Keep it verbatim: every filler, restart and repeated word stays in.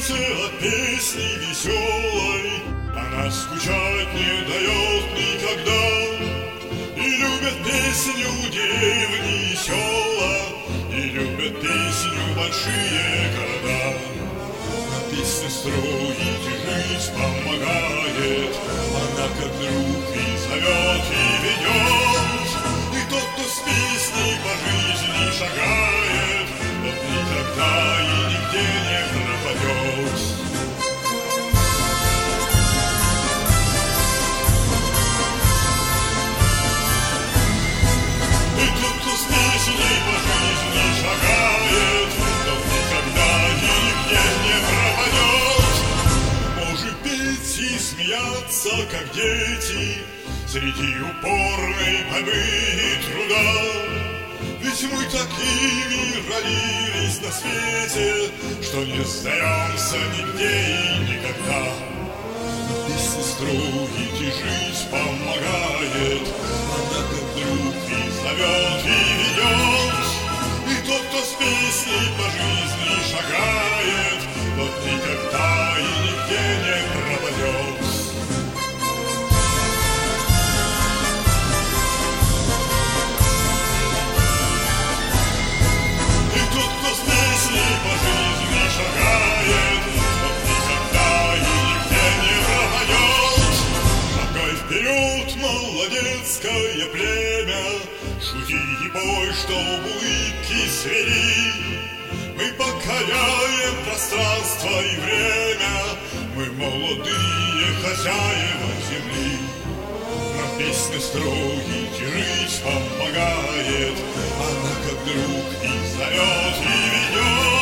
сердце от песни веселой, она скучать не дает никогда. И любят песню деревни и села, и любят песню большие города. Песня строить и жить помогает, она как друг и зовет, и ведет. И тот, кто с песней по жизни шагает, тот никогда и нигде не пропадет. И тот, кто с песней по жизни шагает, тот никогда и нигде не пропадет. Может петь и смеяться, как дети, среди упорной борьбы и труда. Ведь мы такими родились на свете, что не сдаемся нигде и никогда. Песни строить и жить помогает, она как друг и зовет, и ведет. И тот, кто с песней по жизни шагает, тот никогда и нигде не пропадет. Молодецкое племя, шути и бой, чтоб улыбки свели. Мы покоряем пространство и время, мы молодые хозяева земли. Нам песня строить и жить помогает, она как друг и зовет, и ведет.